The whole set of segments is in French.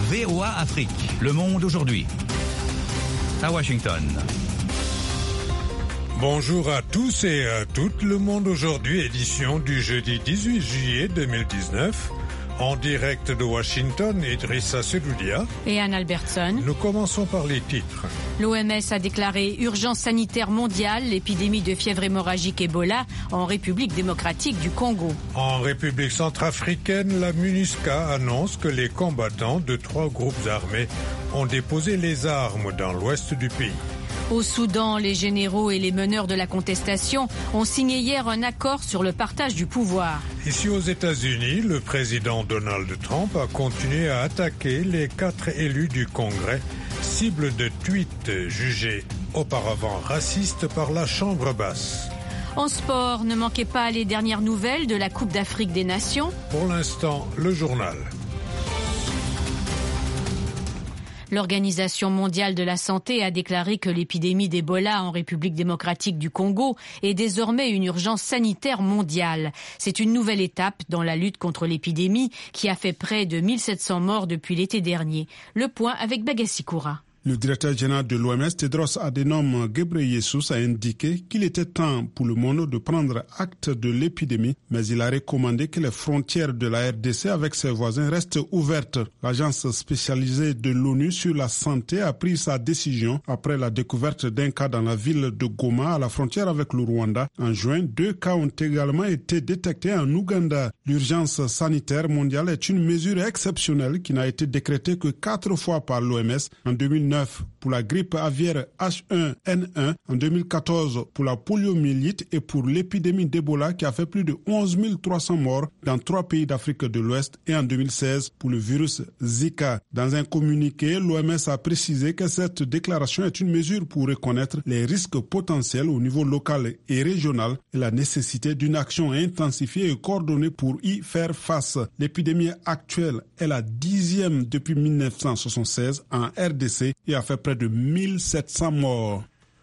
VOA Afrique, le monde aujourd'hui. À Washington. Bonjour à tous et à toutes, le monde aujourd'hui, édition du jeudi 18 juillet 2019. En direct de Washington, Idrissa Seloudia et Anne Albertson. Nous commençons par les titres. L'OMS a déclaré urgence sanitaire mondiale, l'épidémie de fièvre hémorragique Ebola en République démocratique du Congo. En République centrafricaine, la MINUSCA annonce que les combattants de 3 groupes armés ont déposé les armes dans l'ouest du pays. Au Soudan, les généraux et les meneurs de la contestation ont signé hier un accord sur le partage du pouvoir. Ici aux États-Unis, le président Donald Trump a continué à attaquer les 4 élus du Congrès, cible de tweets jugés auparavant racistes par la Chambre basse. En sport, ne manquez pas les dernières nouvelles de la Coupe d'Afrique des Nations. Pour l'instant, le journal. L'Organisation mondiale de la santé a déclaré que l'épidémie d'Ebola en République démocratique du Congo est désormais une urgence sanitaire mondiale. C'est une nouvelle étape dans la lutte contre l'épidémie qui a fait près de 1700 morts depuis l'été dernier. Le point avec Bagassi Koura. Le directeur général de l'OMS, Tedros Adhanom Ghebreyesus, a indiqué qu'il était temps pour le monde de prendre acte de l'épidémie, mais il a recommandé que les frontières de la RDC avec ses voisins restent ouvertes. L'agence spécialisée de l'ONU sur la santé a pris sa décision après la découverte d'un cas dans la ville de Goma, à la frontière avec le Rwanda. En juin, 2 cas ont également été détectés en Ouganda. L'urgence sanitaire mondiale est une mesure exceptionnelle qui n'a été décrétée que 4 fois par l'OMS en 2009. Pour la grippe aviaire H1N1, en 2014 pour la poliomyélite et pour l'épidémie d'Ebola qui a fait plus de 11 300 morts dans 3 pays d'Afrique de l'Ouest et en 2016 pour le virus Zika. Dans un communiqué, l'OMS a précisé que cette déclaration est une mesure pour reconnaître les risques potentiels au niveau local et régional et la nécessité d'une action intensifiée et coordonnée pour y faire face. L'épidémie actuelle est la 10e depuis 1976 en RDC et a fait près de 1700 morts.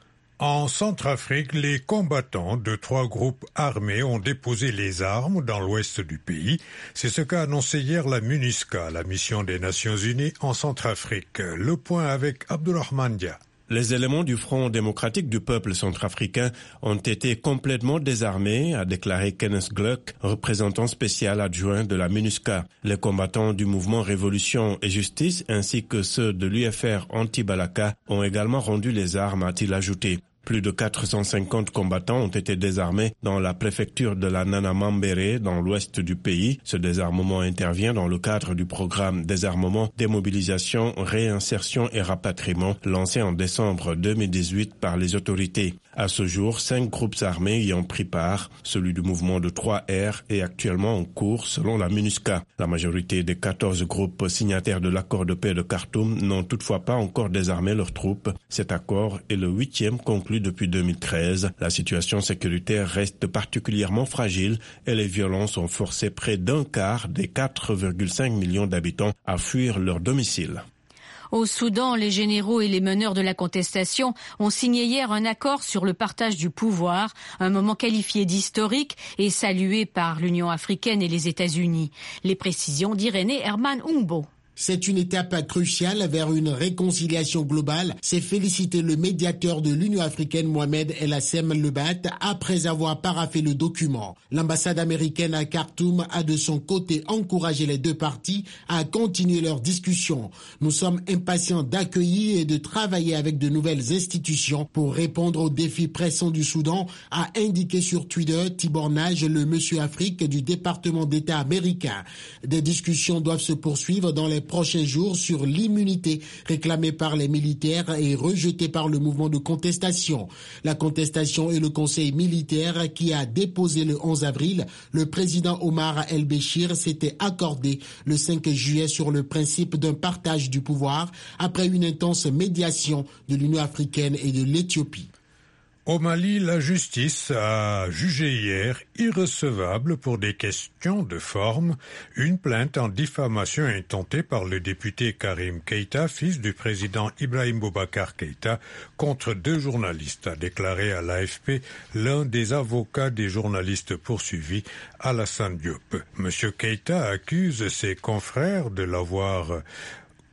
En Centrafrique, les combattants de 3 groupes armés ont déposé les armes dans l'ouest du pays. C'est ce qu'a annoncé hier la MINUSCA, la mission des Nations Unies en Centrafrique. Le point avec Abdourahmane Dia. Les éléments du Front démocratique du peuple centrafricain ont été complètement désarmés, a déclaré Kenneth Gluck, représentant spécial adjoint de la MINUSCA. Les combattants du mouvement Révolution et Justice ainsi que ceux de l'UFR anti-Balaka ont également rendu les armes, a-t-il ajouté. Plus de 450 combattants ont été désarmés dans la préfecture de la Nana-Mambéré, dans l'ouest du pays. Ce désarmement intervient dans le cadre du programme Désarmement, Démobilisation, Réinsertion et Rapatriement, lancé en décembre 2018 par les autorités. À ce jour, 5 groupes armés y ont pris part. Celui du mouvement de 3R est actuellement en cours selon la MINUSCA. La majorité des 14 groupes signataires de l'accord de paix de Khartoum n'ont toutefois pas encore désarmé leurs troupes. Cet accord est le 8e conclu depuis 2013. La situation sécuritaire reste particulièrement fragile et les violences ont forcé près d'un quart des 4,5 millions d'habitants à fuir leur domicile. Au Soudan, les généraux et les meneurs de la contestation ont signé hier un accord sur le partage du pouvoir, un moment qualifié d'historique et salué par l'Union africaine et les États-Unis. Les précisions d'Irénée Herman Ungbo. C'est une étape cruciale vers une réconciliation globale, s'est félicité le médiateur de l'Union africaine Mohamed El Hassem Lebat après avoir paraphé le document. L'ambassade américaine à Khartoum a de son côté encouragé les 2 parties à continuer leurs discussions. Nous sommes impatients d'accueillir et de travailler avec de nouvelles institutions pour répondre aux défis pressants du Soudan, a indiqué sur Twitter Tibor Nage, le monsieur Afrique du département d'État américain. Des discussions doivent se poursuivre dans les prochains jours sur l'immunité réclamée par les militaires et rejetée par le mouvement de contestation. La contestation et le conseil militaire qui a déposé le 11 avril, le président Omar El-Béchir s'était accordé le 5 juillet sur le principe d'un partage du pouvoir après une intense médiation de l'Union africaine et de l'Éthiopie. Au Mali, la justice a jugé hier irrecevable pour des questions de forme une plainte en diffamation intentée par le député Karim Keïta, fils du président Ibrahim Boubacar Keïta, contre 2 journalistes, a déclaré à l'AFP l'un des avocats des journalistes poursuivis, Alassane Diop. Monsieur Keïta accuse ses confrères de l'avoir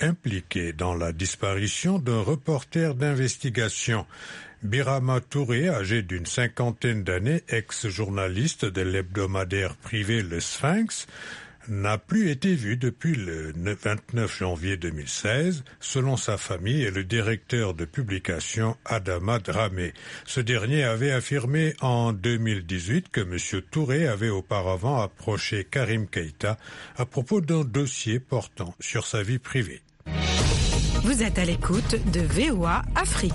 impliqué dans la disparition d'un reporter d'investigation. Birama Touré, âgé d'une cinquantaine d'années, ex-journaliste de l'hebdomadaire privé Le Sphinx, n'a plus été vu depuis le 29 janvier 2016, selon sa famille et le directeur de publication Adama Dramé. Ce dernier avait affirmé en 2018 que M. Touré avait auparavant approché Karim Keïta à propos d'un dossier portant sur sa vie privée. Vous êtes à l'écoute de VOA Afrique.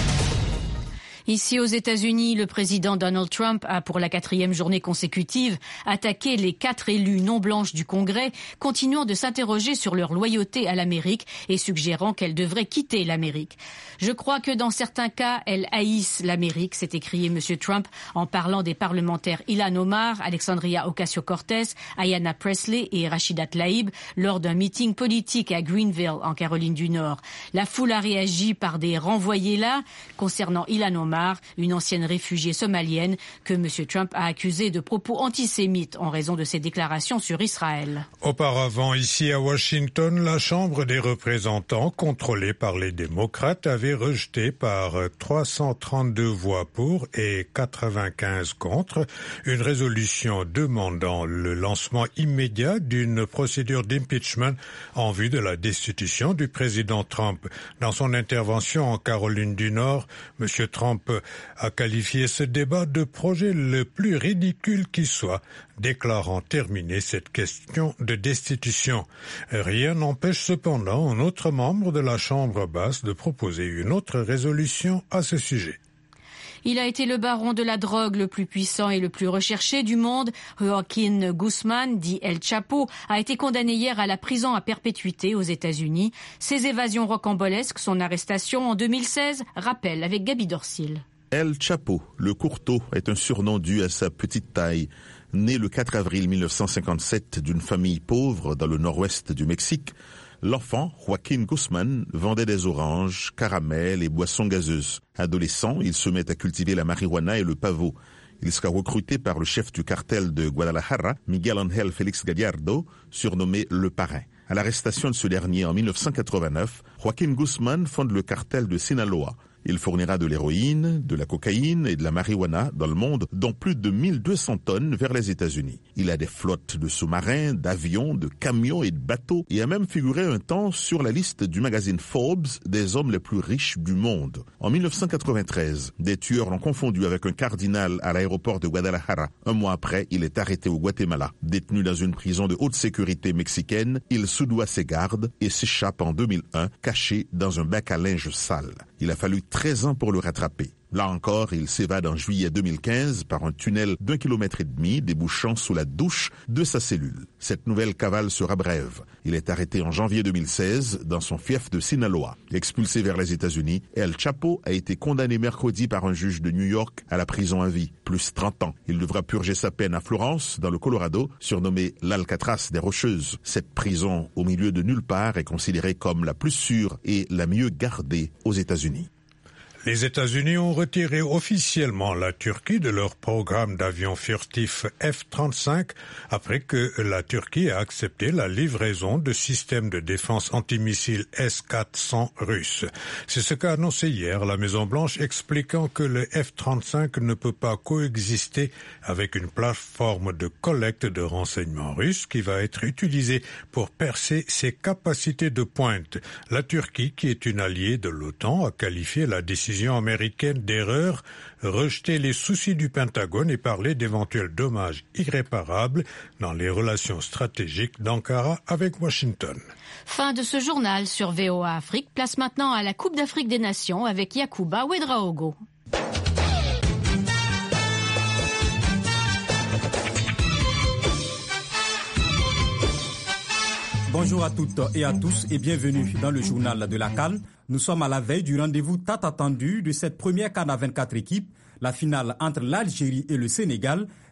Ici aux États-Unis, le président Donald Trump a pour la 4e journée consécutive attaqué les 4 élus non blanches du Congrès, continuant de s'interroger sur leur loyauté à l'Amérique et suggérant qu'elles devraient quitter l'Amérique. Je crois que dans certains cas, elles haïssent l'Amérique, s'est écrié M. Trump en parlant des parlementaires Ilhan Omar, Alexandria Ocasio-Cortez, Ayanna Pressley et Rachida Tlaib lors d'un meeting politique à Greenville, en Caroline du Nord. La foule a réagi par des renvoyés là concernant Ilhan Omar, une ancienne réfugiée somalienne que M. Trump a accusée de propos antisémites en raison de ses déclarations sur Israël. Auparavant, ici à Washington, la Chambre des représentants, contrôlée par les démocrates, avait rejeté par 332 voix pour et 95 contre une résolution demandant le lancement immédiat d'une procédure d'impeachment en vue de la destitution du président Trump. Dans son intervention en Caroline du Nord, M. Trump a qualifié ce débat de projet le plus ridicule qui soit, déclarant terminer cette question de destitution. Rien n'empêche cependant un autre membre de la Chambre basse de proposer une autre résolution à ce sujet. Il a été le baron de la drogue le plus puissant et le plus recherché du monde. Joaquin Guzman, dit El Chapo, a été condamné hier à la prison à perpétuité aux États-Unis. Ses évasions rocambolesques, son arrestation en 2016, rappelle avec Gaby Dorsil. El Chapo, le courteau, est un surnom dû à sa petite taille. Né le 4 avril 1957 d'une famille pauvre dans le nord-ouest du Mexique, l'enfant, Joaquin Guzman, vendait des oranges, caramels et boissons gazeuses. Adolescent, il se met à cultiver la marijuana et le pavot. Il sera recruté par le chef du cartel de Guadalajara, Miguel Ángel Félix Gallardo, surnommé Le Parrain. À l'arrestation de ce dernier en 1989, Joaquin Guzman fonde le cartel de Sinaloa. Il fournira de l'héroïne, de la cocaïne et de la marijuana dans le monde, dont plus de 1200 tonnes vers les États-Unis. Il a des flottes de sous-marins, d'avions, de camions et de bateaux et a même figuré un temps sur la liste du magazine Forbes des hommes les plus riches du monde. En 1993, des tueurs l'ont confondu avec un cardinal à l'aéroport de Guadalajara. Un mois après, il est arrêté au Guatemala. Détenu dans une prison de haute sécurité mexicaine, il soudoie ses gardes et s'échappe en 2001, caché dans un bac à linge sale. Il a fallu 13 ans pour le rattraper. Là encore, il s'évade en juillet 2015 par un tunnel d'1,5 km débouchant sous la douche de sa cellule. Cette nouvelle cavale sera brève. Il est arrêté en janvier 2016 dans son fief de Sinaloa. Expulsé vers les États-Unis, El Chapo a été condamné mercredi par un juge de New York à la prison à vie, plus 30 ans. Il devra purger sa peine à Florence, dans le Colorado, surnommée l'Alcatraz des Rocheuses. Cette prison au milieu de nulle part est considérée comme la plus sûre et la mieux gardée aux États-Unis. Les États-Unis ont retiré officiellement la Turquie de leur programme d'avions furtifs F-35 après que la Turquie a accepté la livraison de systèmes de défense antimissiles S-400 russes. C'est ce qu'a annoncé hier la Maison-Blanche, expliquant que le F-35 ne peut pas coexister avec une plateforme de collecte de renseignements russes qui va être utilisée pour percer ses capacités de pointe. La Turquie, qui est une alliée de l'OTAN, a qualifié la décision américaine d'erreur, rejeté les soucis du Pentagone et parlé d'éventuels dommages irréparables dans les relations stratégiques d'Ankara avec Washington. Fin de ce journal sur VOA Afrique. Place maintenant à la Coupe d'Afrique des Nations avec Yacouba Ouedraogo. Bonjour à toutes et à tous et bienvenue dans le journal de la CAN. Nous sommes à la veille du rendez-vous tant attendu de cette première CAN à 24 équipes, la finale entre l'Algérie et le Sénégal,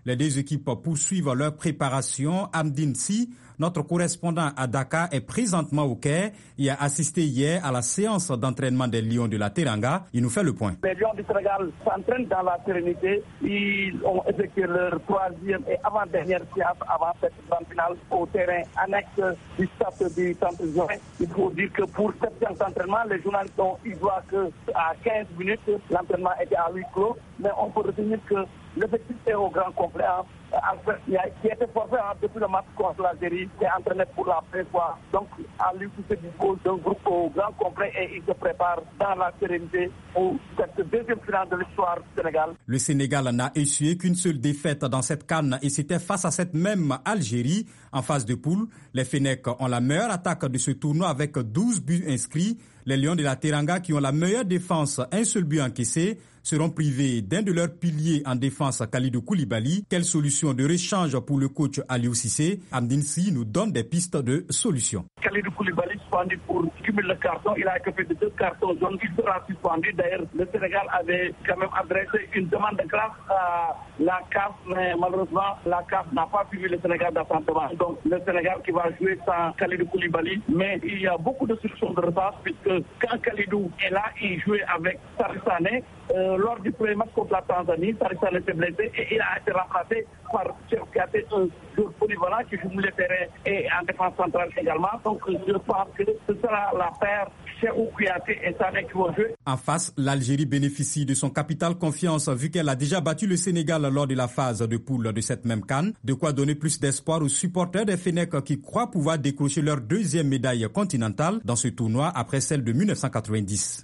Les deux équipes poursuivent leur préparation. Amdine Si, notre correspondant à Dakar, est présentement au Caire et a assisté hier à la séance d'entraînement des Lions de la Teranga. Il nous fait le point. Les Lions du Sénégal s'entraînent dans la sérénité. Ils ont effectué leur troisième et avant-dernière séance avant cette grande finale au terrain annexe du stade du Centre Join. Il faut dire que pour cette séance d'entraînement, les journalistes ont eu droit qu'à 15 minutes, l'entraînement était à huis clos. Mais on peut retenir que l'effectif est au grand complet. Qui était forfait depuis le match contre l'Algérie, qui est entraîné pour la première fois. Donc, à lui qui se dispose d'un groupe au grand complet et il se prépare dans la sérénité pour cette deuxième finale de l'histoire du Sénégal. Le Sénégal n'a essuyé qu'une seule défaite dans cette CAN et c'était face à cette même Algérie en phase de poule. Les Fennecs ont la meilleure attaque de ce tournoi avec 12 buts inscrits. Les Lions de la Teranga, qui ont la meilleure défense, un seul but encaissé, seront privés d'un de leurs piliers en défense, Kalidou Koulibaly. Quelle solution de rechange pour le coach Aliou Cissé? Amdine Si nous donne des pistes de solutions. Kalidou Koulibaly suspendu pour cumuler le carton. Il a écopé de 2 cartons jaunes. Il sera suspendu. D'ailleurs, le Sénégal avait quand même adressé une demande de grâce à la CAF, mais malheureusement, la CAF n'a pas suivi le Sénégal dans sa demande. Donc, le Sénégal qui va jouer sans Kalidou Koulibaly. Mais il y a beaucoup de solutions de retard puisque quand Kalidou est là, il jouait avec Salif Sané. Lors du premier match contre la Tanzanie, Salif Sané s'est blessé et il a été remplacé par Cheikh Kouyaté, un joueur polyvalent qui joue milieu de terrain et en défense centrale également. Donc je pense que ce sera la paire Cheikh Kouyaté et Sané qui vont jouer. En face, l'Algérie bénéficie de son capital confiance vu qu'elle a déjà battu le Sénégal lors de la phase de poule de cette même CAN. De quoi donner plus d'espoir aux supporters des Fennecs qui croient pouvoir décrocher leur deuxième médaille continentale dans ce tournoi après celle de 1990.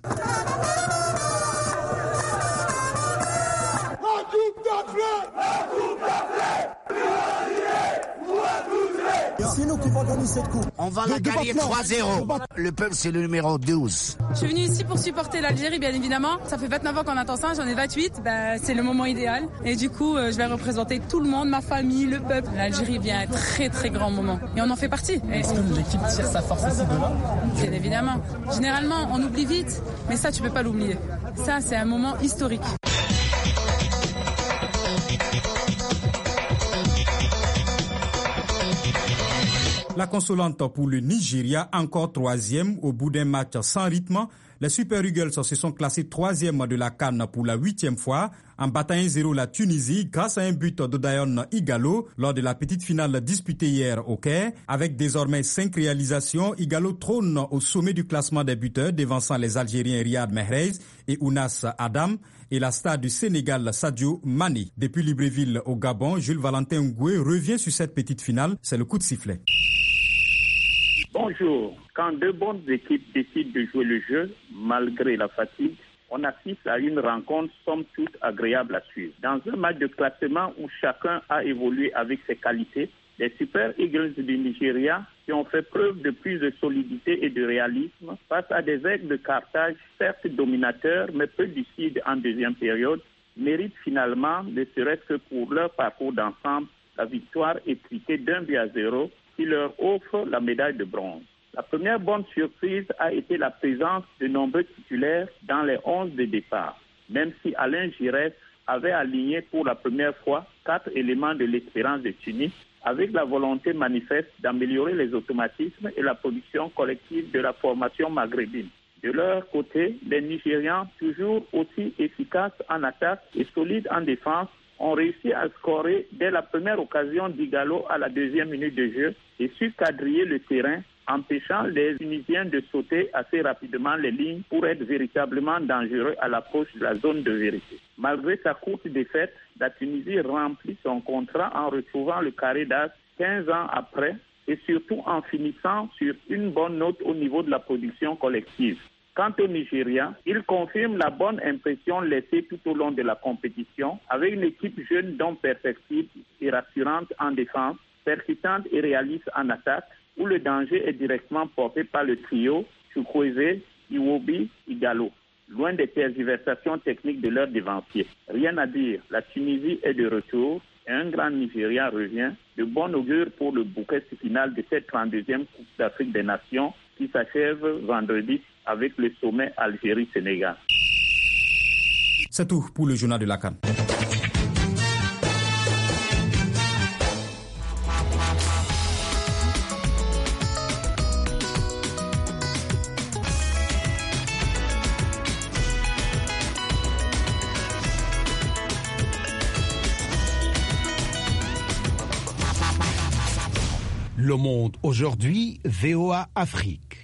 C'est nous qui vont gagner cette coupe. On va la gagner 3-0. Le peuple, c'est le numéro 12. Je suis venue ici pour supporter l'Algérie, bien évidemment. Ça fait 29 ans qu'on attend ça, j'en ai 28. C'est le moment idéal. Et du coup, je vais représenter tout le monde, ma famille, le peuple. L'Algérie vient un très très grand moment. Et on en fait partie. Est-ce que l'équipe tire sa force aussi de là? Bien évidemment. Généralement, on oublie vite, mais ça, tu peux pas l'oublier. Ça, c'est un moment historique. La consolante pour le Nigeria, encore 3e au bout d'un match sans rythme. Les Super Eagles se sont classés 3e de la CAN pour la 8e fois en battant 1-0 la Tunisie grâce à un but de Dayon Igalo lors de la petite finale disputée hier au Caire. Avec désormais 5 réalisations, Igalo trône au sommet du classement des buteurs devançant les Algériens Riyad Mahrez et Ounas Adam et la star du Sénégal Sadio Mané. Depuis Libreville au Gabon, Jules Valentin Ngoué revient sur cette petite finale. C'est le coup de sifflet. Bonjour. Quand deux bonnes équipes décident de jouer le jeu, malgré la fatigue, on assiste à une rencontre somme toute agréable à suivre. Dans un match de classement où chacun a évolué avec ses qualités, les Super Eagles du Nigeria, qui ont fait preuve de plus de solidité et de réalisme face à des aigles de Carthage, certes dominateurs, mais peu lucides en deuxième période, méritent finalement, ne serait-ce que pour leur parcours d'ensemble, la victoire étriquée d'1-0 qui leur offre la médaille de bronze. La première bonne surprise a été la présence de nombreux titulaires dans les 11 de départ, même si Alain Giresse avait aligné pour la première fois 4 éléments de l'espérance de Tunis, avec la volonté manifeste d'améliorer les automatismes et la production collective de la formation maghrébine. De leur côté, les Nigérians, toujours aussi efficaces en attaque et solides en défense, ont réussi à scorer dès la première occasion d'Igalo à la 2e minute de jeu et su quadriller le terrain, empêchant les Tunisiens de sauter assez rapidement les lignes pour être véritablement dangereux à l'approche de la zone de vérité. Malgré sa courte défaite, la Tunisie remplit son contrat en retrouvant le carré d'as 15 ans après et surtout en finissant sur une bonne note au niveau de la production collective. Quant au Nigeria, il confirme la bonne impression laissée tout au long de la compétition avec une équipe jeune donc perfectible et rassurante en défense, percutante et réaliste en attaque, où le danger est directement porté par le trio Chukwueze, Iwobi, Igalo, loin des tergiversations techniques de leurs dévanciers. Rien à dire, la Tunisie est de retour et un grand Nigeria revient, de bon augure pour le bouquet final de cette 32e Coupe d'Afrique des Nations qui s'achève vendredi avec le sommet Algérie-Sénégal. C'est tout pour le journal de la CAN. Le Monde aujourd'hui, VOA Afrique.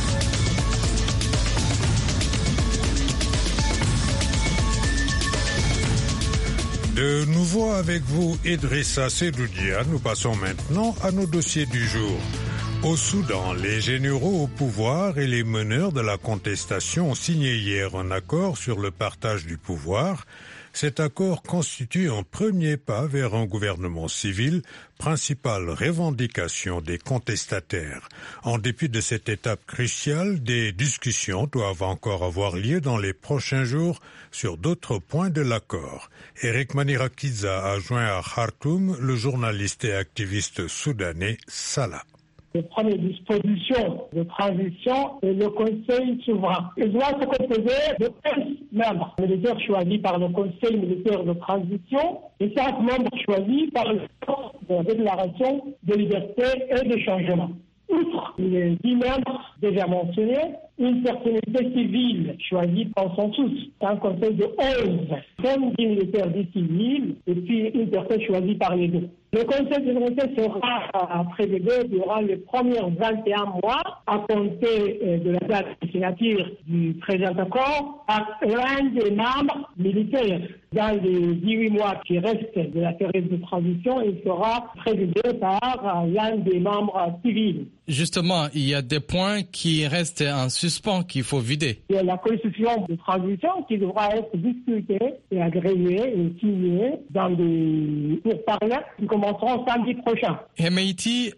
De nouveau avec vous, Idrissa Sedoudia. Nous passons maintenant à nos dossiers du jour. Au Soudan, les généraux au pouvoir et les meneurs de la contestation ont signé hier un accord sur le partage du pouvoir. Cet accord constitue un premier pas vers un gouvernement civil, principale revendication des contestataires. En dépit de cette étape cruciale, des discussions doivent encore avoir lieu dans les prochains jours sur d'autres points de l'accord. Eric Manirakiza a joint à Khartoum le journaliste et activiste soudanais Salah. Les premières dispositions de transition et le Conseil souverain. Il doit se composer de 15 membres militaires choisis par le Conseil militaire de transition et 5 membres choisis par le Conseil de déclaration de liberté et de changement. Outre les 10 membres déjà mentionnés, une personnalité civile choisie par son tous. Un conseil de 11, 5 militaires dits civils et puis une personne choisie par les deux. Le Conseil de sécurité sera présidé durant les premiers 21 mois à compter de la date de signature du présent accord par l'un des membres militaires. Dans les 18 mois qui restent de la période de transition, il sera présidé par l'un des membres civils. Justement, il y a des points qui restent en suspens qu'il faut vider. Il y a la constitution de transition qui devra être discutée et agréée et signée dans des pourparlers qui commenceront samedi prochain. Hemeiti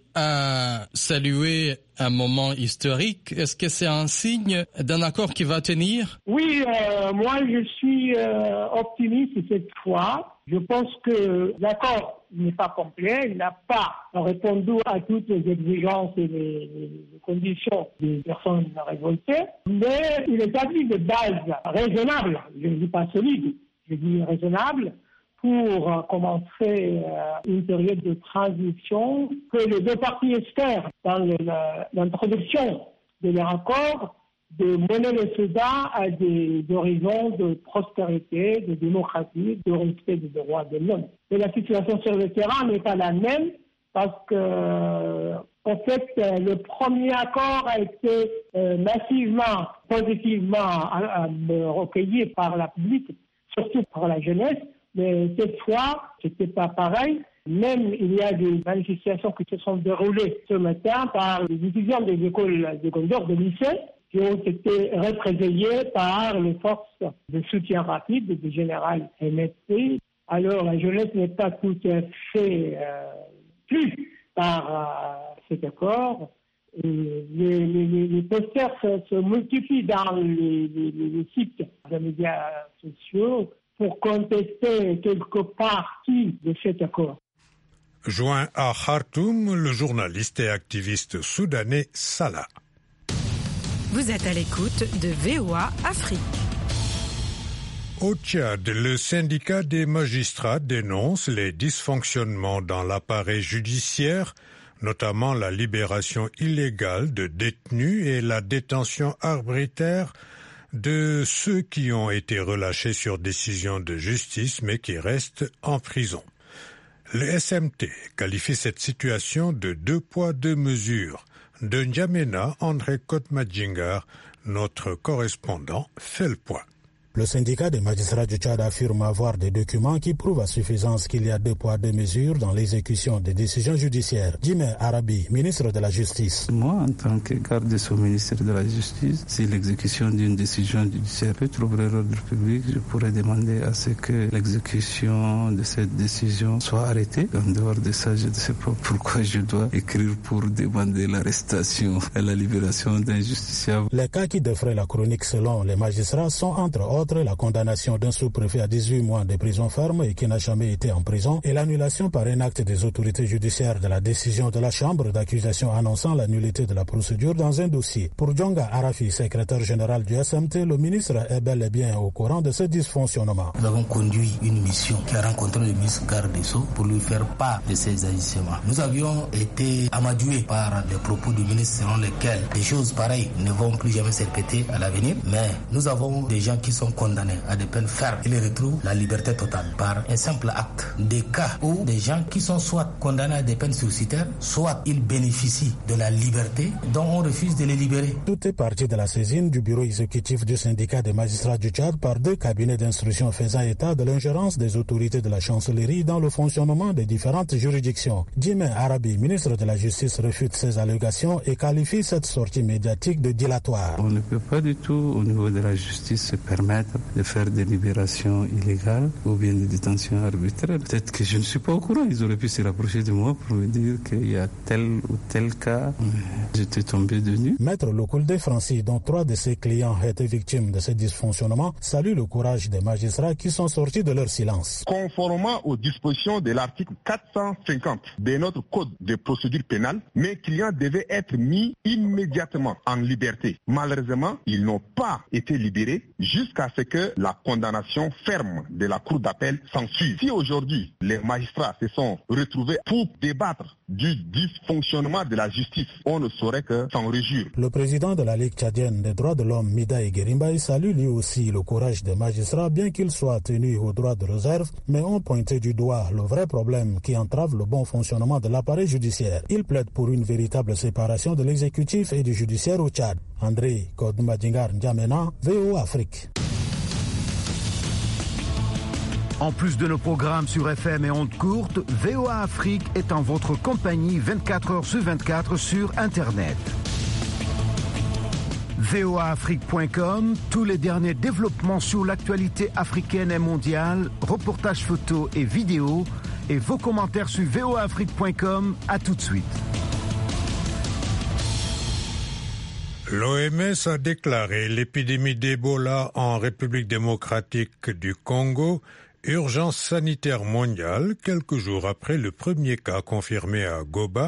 a salué un moment historique. Est-ce que c'est un signe d'un accord qui va tenir? Oui, moi je suis optimiste cette fois. Je pense que l'accord n'est pas complet, il n'a pas répondu à toutes les exigences et les conditions des personnes révoltées, mais il établit des bases raisonnables, je ne dis pas solides, je dis raisonnables, pour commencer une période de transition que les deux parties espèrent dans l'introduction de leur accord de mener le Soudan à des horizons de prospérité, de démocratie, de respect des droits de l'homme. Et la situation sur le terrain n'est pas la même parce que, en fait, le premier accord a été massivement, positivement recueilli par la public, surtout par la jeunesse. Mais cette fois, c'était pas pareil. Même il y a des manifestations qui se sont déroulées ce matin par les étudiants des écoles secondaires, de lycée, qui ont été représaillés par les forces de soutien rapide du général MSP. Alors la jeunesse n'est pas tout à fait plu par cet accord. Les posters se multiplient dans les sites des médias sociaux pour contester quelque partie de cet accord. Joint à Khartoum, le journaliste et activiste soudanais Salah. Vous êtes à l'écoute de VOA Afrique. Au Tchad, le syndicat des magistrats dénonce les dysfonctionnements dans l'appareil judiciaire, notamment la libération illégale de détenus et la détention arbitraire de ceux qui ont été relâchés sur décision de justice mais qui restent en prison. Le SMT qualifie cette situation de 2 poids 2 mesures. De N'Djamena, André Kotmadjingar, notre correspondant, fait le point. Le syndicat des magistrats du Tchad affirme avoir des documents qui prouvent à suffisance qu'il y a 2 poids 2 mesures dans l'exécution des décisions judiciaires. Jimé Arabi, ministre de la Justice. Moi, en tant que garde des Sceaux ministre de la Justice, si l'exécution d'une décision judiciaire peut troubler l'ordre public, je pourrais demander à ce que l'exécution de cette décision soit arrêtée. En dehors de ça, je ne sais pas pourquoi je dois écrire pour demander l'arrestation et la libération d'un justiciable. Les cas qui défraient la chronique selon les magistrats sont entre autres la condamnation d'un sous-préfet à 18 mois de prison ferme et qui n'a jamais été en prison et l'annulation par un acte des autorités judiciaires de la décision de la chambre d'accusation annonçant la nullité de la procédure dans un dossier. Pour Djonga Arafi, secrétaire général du SMT, le ministre est bel et bien au courant de ce dysfonctionnement. Nous avons conduit une mission qui a rencontré le ministre garde des Sceaux pour lui faire part de ces agissements. Nous avions été amadoués par les propos du ministre selon lesquels des choses pareilles ne vont plus jamais se répéter à l'avenir, mais nous avons des gens qui sont sont condamnés à des peines fermes, ils retrouvent la liberté totale par un simple acte. Des cas où des gens qui sont soit condamnés à des peines suicidaires, soit ils bénéficient de la liberté dont on refuse de les libérer. Tout est parti de la saisine du bureau exécutif du syndicat des magistrats du Tchad par 2 cabinets d'instruction faisant état de l'ingérence des autorités de la chancellerie dans le fonctionnement des différentes juridictions. Jimé Arabi, ministre de la Justice, réfute ces allégations et qualifie cette sortie médiatique de dilatoire. On ne peut pas du tout, au niveau de la justice, se permettre de faire des libérations illégales ou bien des détentions arbitraires. Peut-être que je ne suis pas au courant. Ils auraient pu se rapprocher de moi pour me dire qu'il y a tel ou tel cas. J'étais tombé de nu. Maître Lokoulde Francis, dont 3 de ses clients étaient victimes de ces dysfonctionnements, salue le courage des magistrats qui sont sortis de leur silence. Conformément aux dispositions de l'article 450 de notre code de procédure pénale, mes clients devaient être mis immédiatement en liberté. Malheureusement, ils n'ont pas été libérés jusqu'à ce que la condamnation ferme de la cour d'appel s'ensuive. Si aujourd'hui les magistrats se sont retrouvés pour débattre du dysfonctionnement de la justice, on ne saurait que s'en réjouir. Le président de la Ligue tchadienne des droits de l'homme, Mida Guérimbaï, salue lui aussi le courage des magistrats, bien qu'ils soient tenus au droit de réserve, mais ont pointé du doigt le vrai problème qui entrave le bon fonctionnement de l'appareil judiciaire. Il plaide pour une véritable séparation de l'exécutif et du judiciaire au Tchad. André Kodmadjingar N'Djamena, VOA Afrique. En plus de nos programmes sur FM et ondes courtes, VOA Afrique est en votre compagnie 24 heures sur 24 sur Internet. voaafrique.com, tous les derniers développements sur l'actualité africaine et mondiale, reportages photos et vidéos, et vos commentaires sur voaafrique.com. À tout de suite. L'OMS a déclaré l'épidémie d'Ebola en République démocratique du Congo urgence sanitaire mondiale quelques jours après le premier cas confirmé à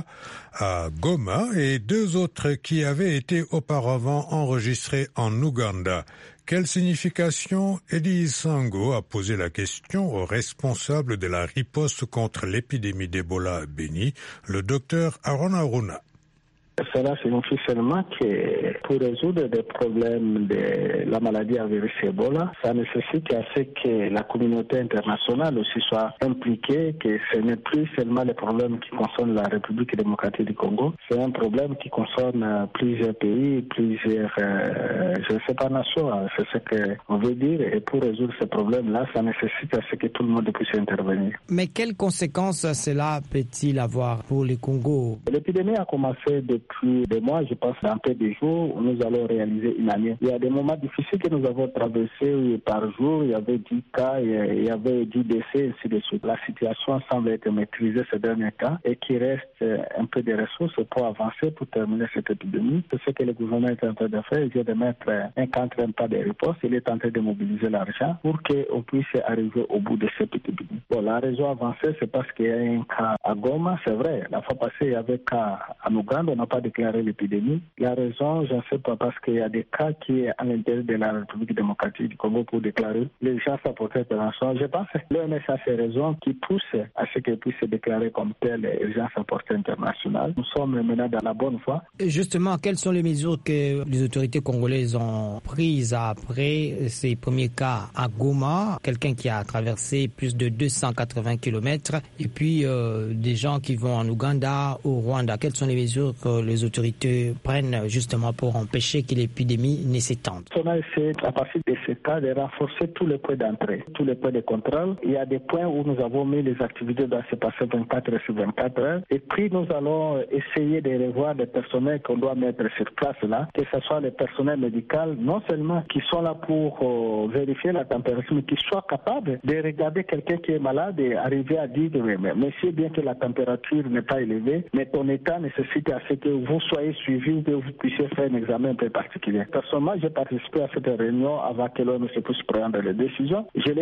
Goma et 2 autres qui avaient été auparavant enregistrés en Ouganda. Quelle signification? Eddie Sango a posé la question au responsable de la riposte contre l'épidémie d'Ebola à Beni, le docteur Aaron Aruna. Cela signifie seulement que pour résoudre des problèmes de la maladie à virus Ebola, ça nécessite à ce que la communauté internationale aussi soit impliquée, que ce n'est plus seulement les problèmes qui concernent la République démocratique du Congo, c'est un problème qui concerne plusieurs pays, plusieurs, je ne sais pas, nations, c'est ce qu'on veut dire, et pour résoudre ces problèmes-là, ça nécessite à ce que tout le monde puisse intervenir. Mais quelles conséquences cela peut-il avoir pour le Congo? L'épidémie a commencé depuis des mois, je pense dans peu de jours, nous allons réaliser une année. Il y a des moments difficiles que nous avons traversés par jour, il y avait 10 cas, il y avait 10 décès, ainsi de suite. La situation semble être maîtrisée ces derniers cas et qu'il reste un peu de ressources pour avancer, pour terminer cette épidémie. C'est ce que le gouvernement est en train de faire, il vient de mettre un quatrième pas de riposte, il est en train de mobiliser l'argent pour qu'on puisse arriver au bout de cette épidémie. Bon, la raison avancée, c'est parce qu'il y a un cas à Goma, c'est vrai. La fois passée, il y avait un cas en Ouganda, on n'a pas déclaré l'épidémie. La raison, je ne sais pas, parce qu'il y a des cas qui sont à l'intérieur de la République démocratique du Congo pour déclarer l'urgence à portée internationale. Je pense que l'OMS a ces raisons qui poussent à ce qu'elle puisse déclarer comme telle urgence à portée internationale. Nous sommes maintenant dans la bonne voie. Justement, quelles sont les mesures que les autorités congolaises ont prises après ces premiers cas à Goma, quelqu'un qui a traversé plus de 280 km, et puis des gens qui vont en Ouganda, au Rwanda? Quelles sont les mesures que les autorités prennent justement pour empêcher que l'épidémie ne s'étende? On a essayé, à partir de ce cas, de renforcer tous les points d'entrée, tous les points de contrôle. Il y a des points où nous avons mis les activités doivent se passer 24 heures sur 24 heures. Et puis nous allons essayer de revoir les personnels qu'on doit mettre sur place là, que ce soit les personnels médicaux, non seulement qui sont là pour vérifier la température, mais qui soient capables de regarder quelqu'un qui est malade et arriver à dire mais c'est bien que la température n'est pas élevée, mais ton état nécessite à ce que vous soyez suivi, que vous puissiez faire un examen un peu particulier. Personnellement, j'ai participé à cette réunion avant que l'OMS puisse prendre les décisions. Je l'ai dit,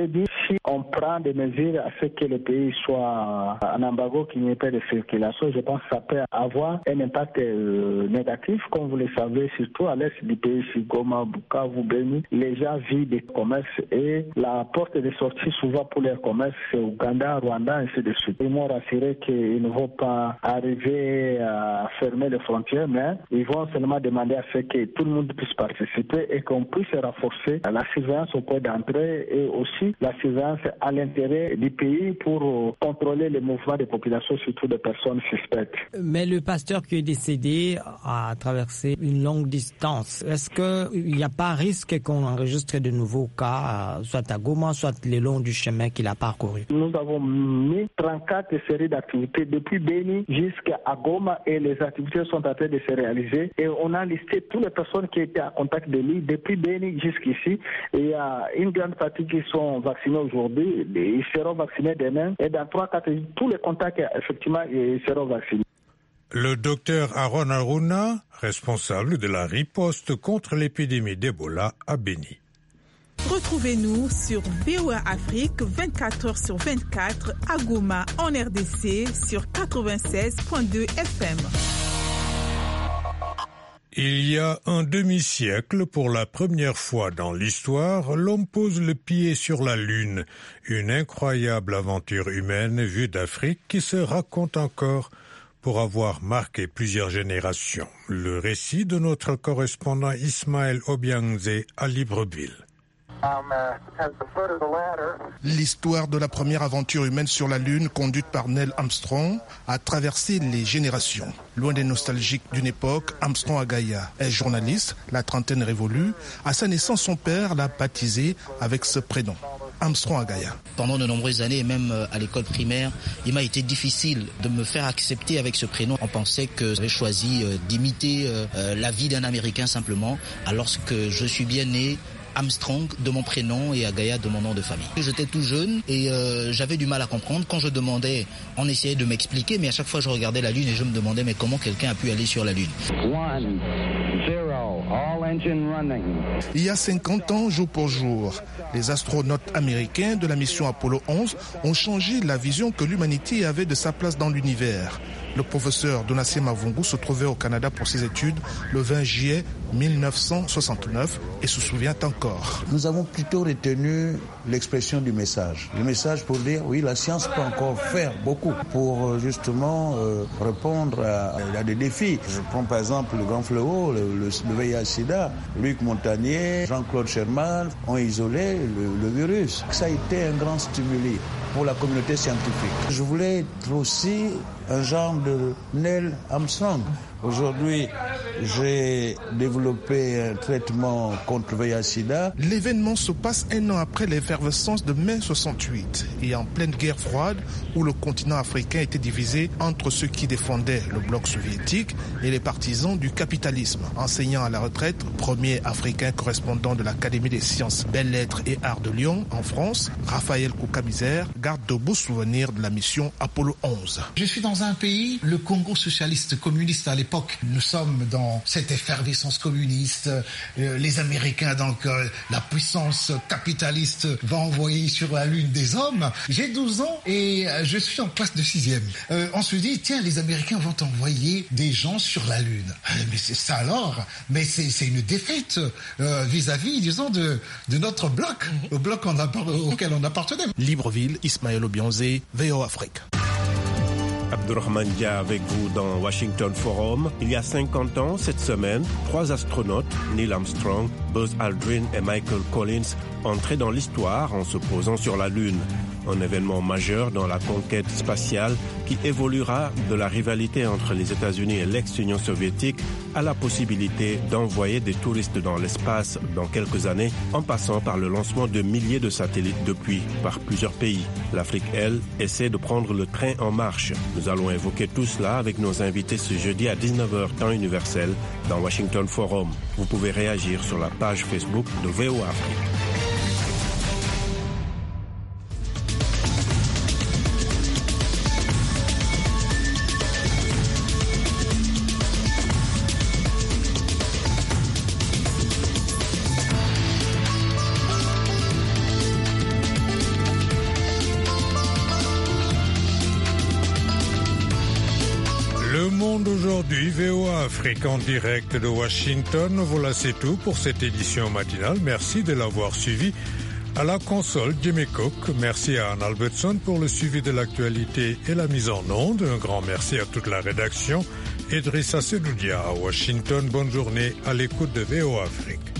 si on prend des mesures à ce que le pays soit en embargo, qu'il n'y ait pas de circulation, je pense que ça peut avoir un impact négatif, comme vous le savez, surtout à l'est du pays, Goma, Bukavu, Beni. Les gens vivent des commerces et la porte de sortie souvent pour les commerces, c'est Ouganda, Rwanda, ainsi de suite. Ils m'ont rassuré qu'ils ne vont pas arriver à fermer les frontières, mais ils vont seulement demander à ce que tout le monde puisse participer et qu'on puisse renforcer la surveillance au point d'entrée et aussi la surveillance à l'intérieur du pays pour contrôler les mouvements des populations, surtout des personnes suspectes. Mais le pasteur qui est décédé a traversé une longue distance. Est-ce qu'il n'y a pas risque qu'on enregistre de nouveaux cas, soit à Goma, soit le long du chemin qu'il a parcouru? Nous avons mis 34 séries d'activités depuis Beni jusqu'à Goma et les activités sont en train de se réaliser. Et on a listé toutes les personnes qui étaient en contact de lui depuis Beni jusqu'ici. Et il y a une grande partie qui sont vaccinés aujourd'hui. Ils seront vaccinés demain. Et dans 3-4 tous les contacts, effectivement, ils seront vaccinés. Le docteur Aaron Aruna, responsable de la riposte contre l'épidémie d'Ebola à Beni. Retrouvez-nous sur VOA Afrique 24h/24 à Goma en RDC sur 96.2 FM. Il y a un demi-siècle, pour la première fois dans l'histoire, l'homme pose le pied sur la Lune. Une incroyable aventure humaine vue d'Afrique qui se raconte encore pour avoir marqué plusieurs générations. Le récit de notre correspondant Ismaël Obiangze à Libreville. L'histoire de la première aventure humaine sur la Lune conduite par Neil Armstrong a traversé les générations. Loin des nostalgiques d'une époque, Armstrong Agaya est journaliste, la trentaine révolue. À sa naissance, son père l'a baptisé avec ce prénom. Armstrong Agaya. Pendant de nombreuses années, même à l'école primaire, il m'a été difficile de me faire accepter avec ce prénom. On pensait que j'avais choisi d'imiter la vie d'un Américain simplement, alors que je suis bien né Armstrong de mon prénom et Agaya de mon nom de famille. J'étais tout jeune et j'avais du mal à comprendre. Quand je demandais, on essayait de m'expliquer, mais à chaque fois je regardais la Lune et je me demandais mais comment quelqu'un a pu aller sur la Lune. 1, 0, all engine running. Il y a 50 ans, jour pour jour, les astronautes américains de la mission Apollo 11 ont changé la vision que l'humanité avait de sa place dans l'univers. Le professeur Donatien Mavungu se trouvait au Canada pour ses études le 20 juillet 1969 et se souvient encore. Nous avons plutôt retenu l'expression du message. Le message pour dire, oui, la science peut encore faire beaucoup pour justement répondre à des défis. Je prends par exemple le grand fléau, le VIH-Sida. Luc Montagnier, Jean-Claude Sherman ont isolé le virus. Ça a été un grand stimuli pour la communauté scientifique. Je voulais être aussi un genre de Neil Armstrong. Aujourd'hui, j'ai développé un traitement contre le VIH-Sida. L'événement se passe un an après l'effervescence de mai 68 et en pleine guerre froide où le continent africain était divisé entre ceux qui défendaient le bloc soviétique et les partisans du capitalisme. Enseignant à la retraite, premier africain correspondant de l'Académie des sciences, belles-lettres et arts de Lyon en France, Raphaël Kouka-Misère garde de beaux souvenirs de la mission Apollo 11. Je suis dans un pays, le Congo socialiste communiste à l'époque. Nous sommes dans cette effervescence communiste. Les Américains, donc la puissance capitaliste, va envoyer sur la Lune des hommes. J'ai 12 ans et je suis en classe de 6e. On se dit, tiens, les Américains vont envoyer des gens sur la Lune. Mais c'est ça alors. Mais c'est une défaite vis-à-vis, disons, de notre bloc, au bloc auquel on appartenait. Libreville, Ismaël Obiangze, VOA Afrique. Abdurrahman Dia avec vous dans Washington Forum. Il y a 50 ans, cette semaine, 3 astronautes, Neil Armstrong, Buzz Aldrin et Michael Collins, entraient dans l'histoire en se posant sur la Lune. Un événement majeur dans la conquête spatiale qui évoluera de la rivalité entre les États-Unis et l'ex-Union soviétique à la possibilité d'envoyer des touristes dans l'espace dans quelques années en passant par le lancement de milliers de satellites depuis par plusieurs pays. L'Afrique, elle, essaie de prendre le train en marche. Nous allons évoquer tout cela avec nos invités ce jeudi à 19h temps universel dans Washington Forum. Vous pouvez réagir sur la page Facebook de VOA Afrique. aujourd'hui, VOA Afrique en direct de Washington. Voilà, c'est tout pour cette édition matinale. Merci de l'avoir suivi. À la console, Jimmy Cook. Merci à Anne Albertson pour le suivi de l'actualité et la mise en onde. Un grand merci à toute la rédaction. Idrissa Sedoudia à Washington. Bonne journée à l'écoute de VOA Afrique.